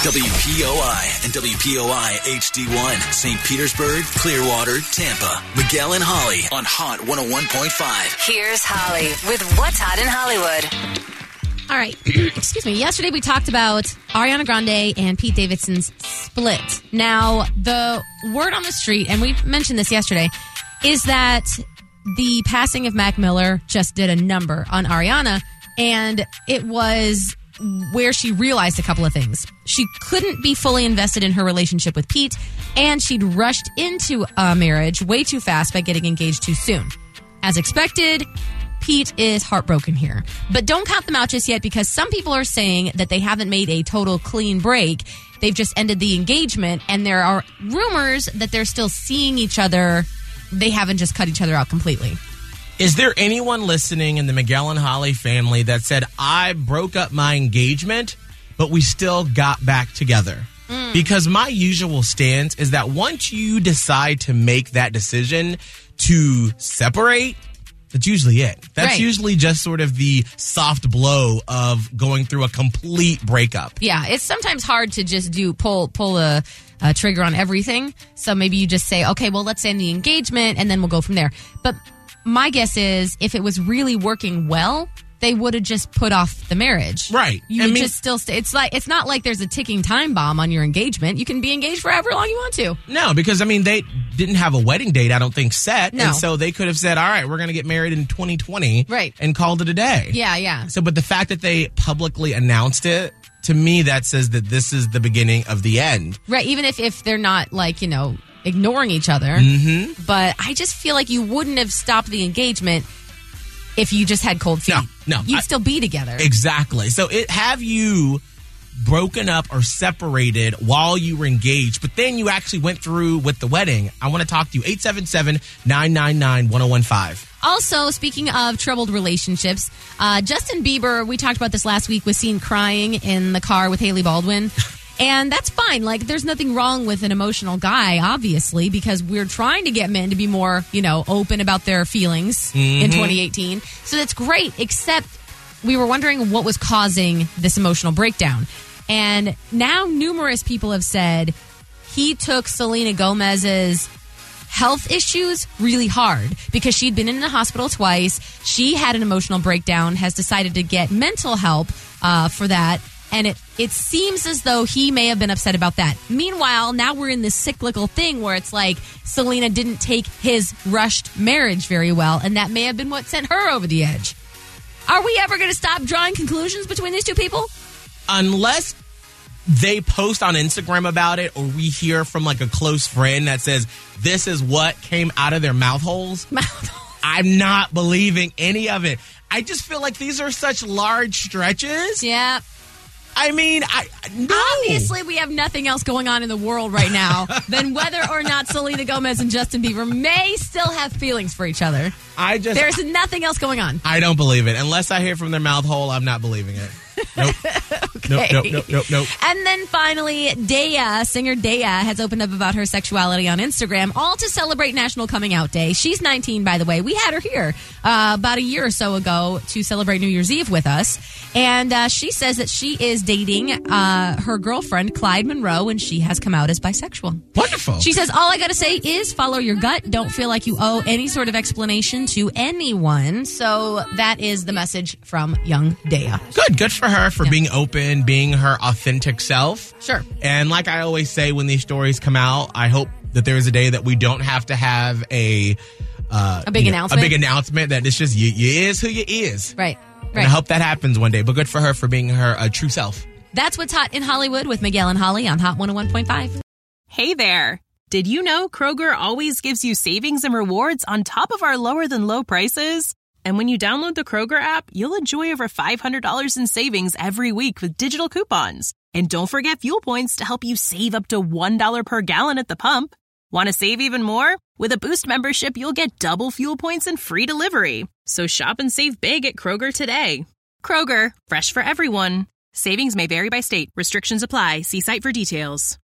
WPOI and WPOI HD1, St. Petersburg, Clearwater, Tampa. Miguel and Holly on Hot 101.5. Here's Holly with What's Hot in Hollywood. All right. Excuse me. Yesterday we talked about Ariana Grande and Pete Davidson's split. Now, the word on the street, and we mentioned this yesterday, is that the passing of Mac Miller just did a number on Ariana, and it was where she realized a couple of things. She couldn't be fully invested in her relationship with Pete, and she'd rushed into a marriage way too fast by getting engaged too soon. As expected, Pete is heartbroken here. But don't count them out just yet, because some people are saying that they haven't made a total clean break. They've just ended the engagement, and there are rumors that they're still seeing each other. They haven't just cut each other out completely. Is there anyone listening in the Miguel and Holly family that said, I broke up my engagement, but we still got back together? Because my usual stance is that once you decide to make that decision to separate, that's usually it. That's usually just sort of the soft blow of going through a complete breakup. Yeah, it's sometimes hard to just pull a trigger on everything. So maybe you just say, okay, well, let's end the engagement and then we'll go from there. But my guess is if it was really working well, they would have just put off the marriage. Right. You would just still stay. It's not like there's a ticking time bomb on your engagement. You can be engaged for however long you want to. No, because, they didn't have a wedding date, I don't think, set. No. And so they could have said, all right, we're going to get married in 2020. Right. And called it a day. Yeah. So, but the fact that they publicly announced it, to me, that says that this is the beginning of the end. Right. Even if they're not ignoring each other. Mm-hmm. But I just feel like you wouldn't have stopped the engagement if you just had cold feet. No. You'd still be together. Exactly. So have you broken up or separated while you were engaged, but then you actually went through with the wedding? I want to talk to you. 877-999-1015. Also, speaking of troubled relationships, Justin Bieber, we talked about this last week, was seen crying in the car with Hailey Baldwin. And that's fine. There's nothing wrong with an emotional guy, obviously, because we're trying to get men to be more, open about their feelings in 2018. So that's great, except we were wondering what was causing this emotional breakdown. And now numerous people have said he took Selena Gomez's health issues really hard because she'd been in the hospital twice. She had an emotional breakdown, has decided to get mental help for that. And it seems as though he may have been upset about that. Meanwhile, now we're in this cyclical thing where it's like Selena didn't take his rushed marriage very well, and that may have been what sent her over the edge. Are we ever going to stop drawing conclusions between these two people? Unless they post on Instagram about it, or we hear from a close friend that says this is what came out of their mouth holes. I'm not believing any of it. I just feel like these are such large stretches. Yeah. No. Obviously, we have nothing else going on in the world right now than whether or not Selena Gomez and Justin Bieber may still have feelings for each other. There's nothing else going on. I don't believe it. Unless I hear from their mouth hole, I'm not believing it. Nope. Okay. Nope. And then finally, singer Daya, has opened up about her sexuality on Instagram, all to celebrate National Coming Out Day. She's 19, by the way. We had her here about a year or so ago to celebrate New Year's Eve with us. And she says that she is dating her girlfriend, Clyde Monroe, and she has come out as bisexual. Wonderful. She says, all I got to say is follow your gut. Don't feel like you owe any sort of explanation to anyone. So that is the message from young Daya. Good for her for being open, being her authentic self. Sure. And like I always say when these stories come out, I hope that there is a day that we don't have to have a big announcement. A big announcement that it's just you is who you is. Right. And I hope that happens one day. But good for her for being her true self. That's what's hot in Hollywood with Miguel and Holly on Hot 101.5. Hey there. Did you know Kroger always gives you savings and rewards on top of our lower than low prices? And when you download the Kroger app, you'll enjoy over $500 in savings every week with digital coupons. And don't forget fuel points to help you save up to $1 per gallon at the pump. Want to save even more? With a Boost membership, you'll get double fuel points and free delivery. So shop and save big at Kroger today. Kroger, fresh for everyone. Savings may vary by state. Restrictions apply. See site for details.